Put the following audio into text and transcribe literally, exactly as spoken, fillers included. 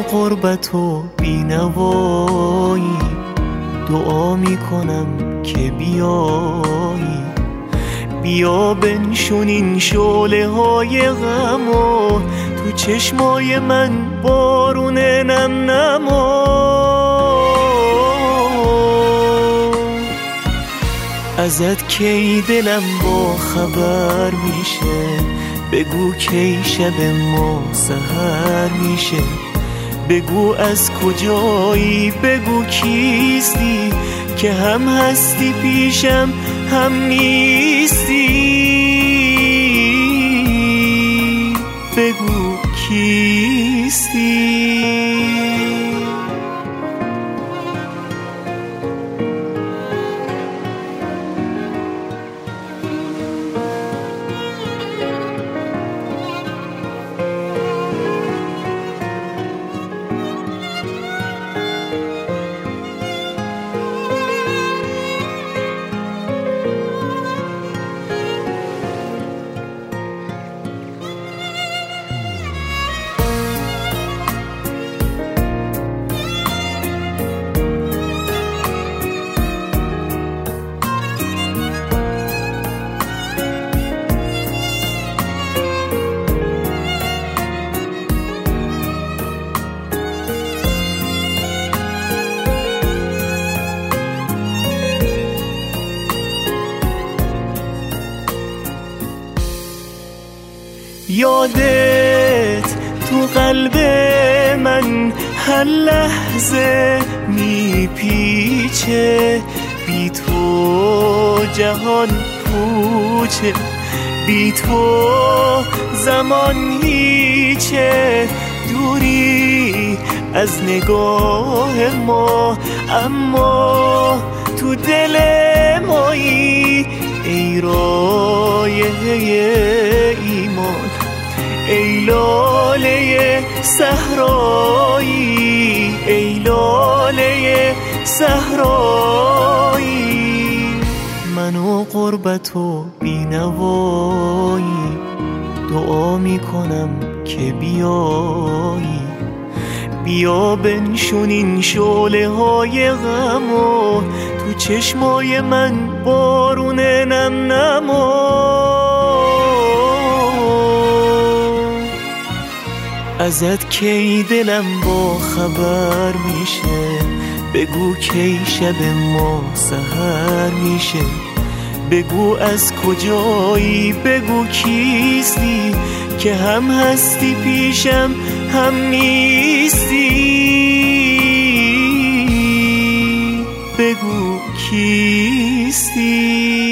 غربت و بینوایی، دعا میکنم که بیایی، بیا بنشون این شعله های غم و تو چشمای من بارون نم نما. ازت کی دلم با خبر میشه، بگو کی شب ما سحر میشه، بگو از کجایی، بگو کیستی که هم هستی پیشم هم نیستی، بگو کیستی. یادت تو قلب من هر لحظه میپیچه، بی تو جهان پوچه، بی تو زمان هیچه، دوری از نگاه ما اما تو دل مایی، ای رایحه ایمان، ای لاله صحرایی، ای لاله صحرایی. من و غربت و بینوایی، دعا میکنم که بیایی، بیا بنشون این شعله های غم و تو چشمای من بارون نم نما. ازت کی دلم با خبر میشه، بگو کی شب ما سحر میشه، بگو از کجایی، بگو کیستی که هم هستی پیشم هم نیستی، بگو کیستی.